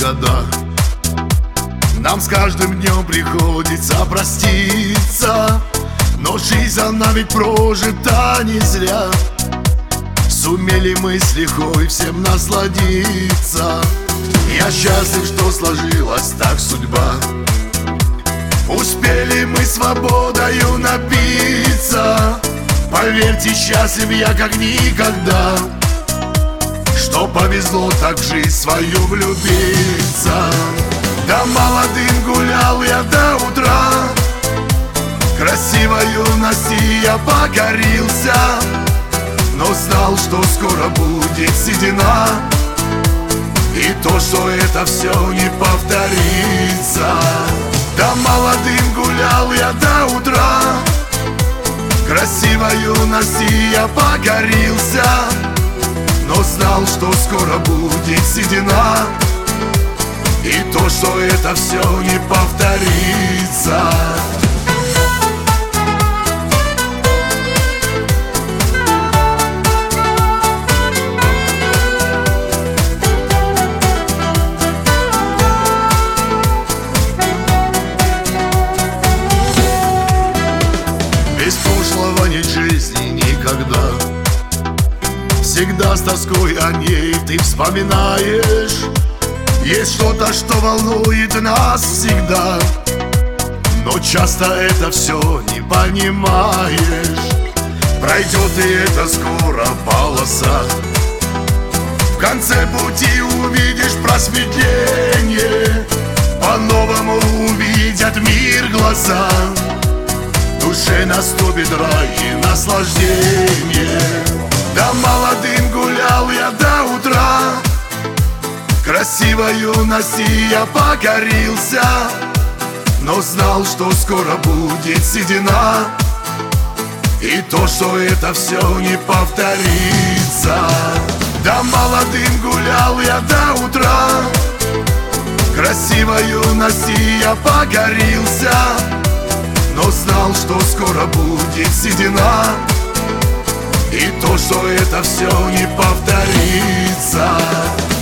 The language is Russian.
года. Нам с каждым днем приходится проститься, но жизнь она ведь прожита не зря. Сумели мы с лихвой всем насладиться. Я счастлив, что сложилась так судьба. Успели мы свободою напиться. Поверьте, счастлив я как никогда, что повезло так в жизнь свою влюбиться. Да молодым гулял я до утра, красивой юности я покорился, но знал, что скоро будет седина, и то, что это все не повторится. Да молодым гулял я до утра, красивой юности я покорился, но знал, что скоро будет седина, и то, что это все не повторится. Без прошлого нет жизни никогда. Всегда с тоской о ней ты вспоминаешь. Есть что-то, что волнует нас всегда, но часто это все не понимаешь. Пройдет и это скоро полоса, в конце пути увидишь просветление, по-новому увидят мир глаза. В душе наступит рай и наслаждение. Да молодым гулял я до утра, красивой юности я покорился, но знал, что скоро будет седина, и то, что это все не повторится. Да молодым гулял я до утра, красивой юности я покорился, но знал, что скоро будет седина, и то, что это все не повторится.